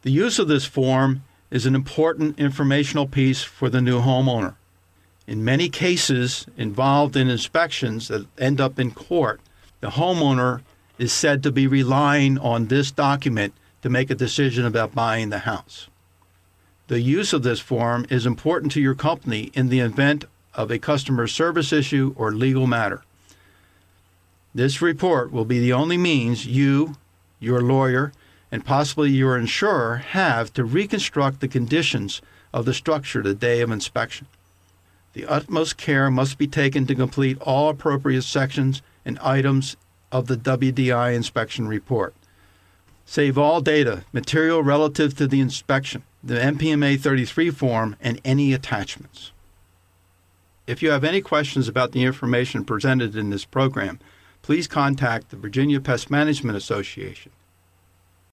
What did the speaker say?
The use of this form is an important informational piece for the new homeowner. In many cases involved in inspections that end up in court, the homeowner is said to be relying on this document to make a decision about buying the house. The use of this form is important to your company in the event of a customer service issue or legal matter. This report will be the only means you, your lawyer, and possibly your insurer have to reconstruct the conditions of the structure the day of inspection. The utmost care must be taken to complete all appropriate sections and items of the WDI inspection report. Save all data, material relative to the inspection, the NPMA 33 form, and any attachments. If you have any questions about the information presented in this program, please contact the Virginia Pest Management Association.